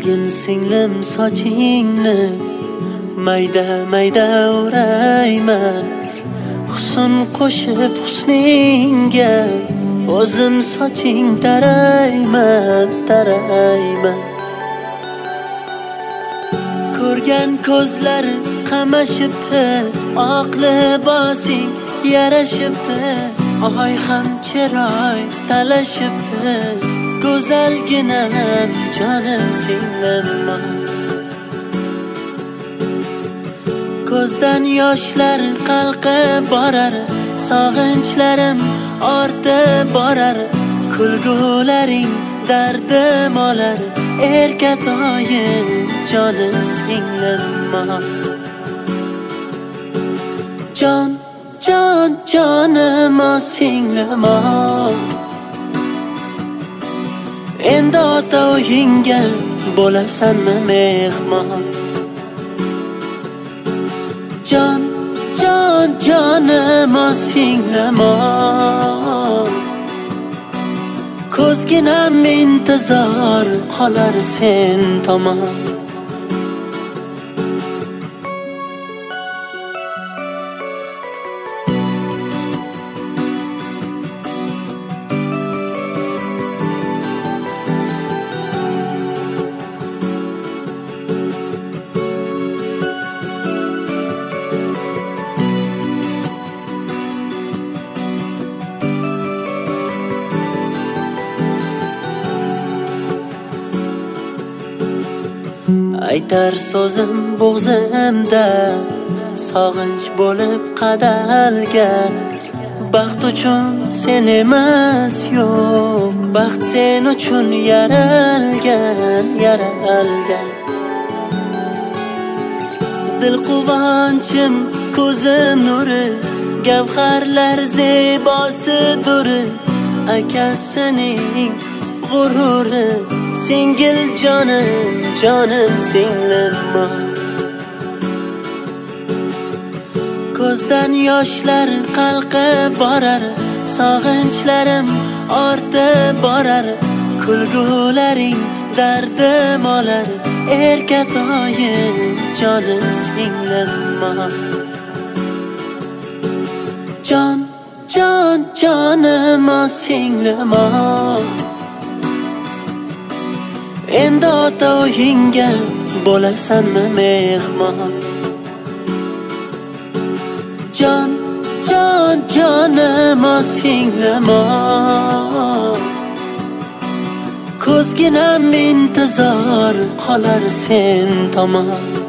Qilgin singlim sochingni mayda mayda o'rayman. Husn qo'shib husningga o'zim soching tarayman. Ko'rgan ko'zlar qamashibdi, oq libosing yarashibdi. Oy ham chiroy talashibdi, go'zalginam jonim singlim. Ko'zdan yoshlar qalqib borar, sog'inchlarim ortib borar. Kulgularing dardim olar, erkatoyim jonim singlim. Jon, jon, jonim singlim. Endi ota uyingga bo'lasanmi mehmon? Jon, jon, jonim singlim. Ko'zginam intizor qolar sen tomon. Aytar so'zim bo'g'zimda sog'inch bo'lib qadalgan. Baxt uchun sen emas yo'q, baxt sen uchun yaralgan. Dil quvonchim ko'zim nuri, gavharlar zebosidir. Akasining g'ururi, singil jonim, jonim singlim. Ko'zdan yoshlar qalqib borar, sog'inchlarim ortib borar. Kulgularing dardim olar, erkatoyim jonim singlim. Jon, jon, jonim singlim. Endi ota uyingga bo'lasanmi mehmon? Jon, jon, jonim singlim. Ko'zginam intizor qolar sen tomon.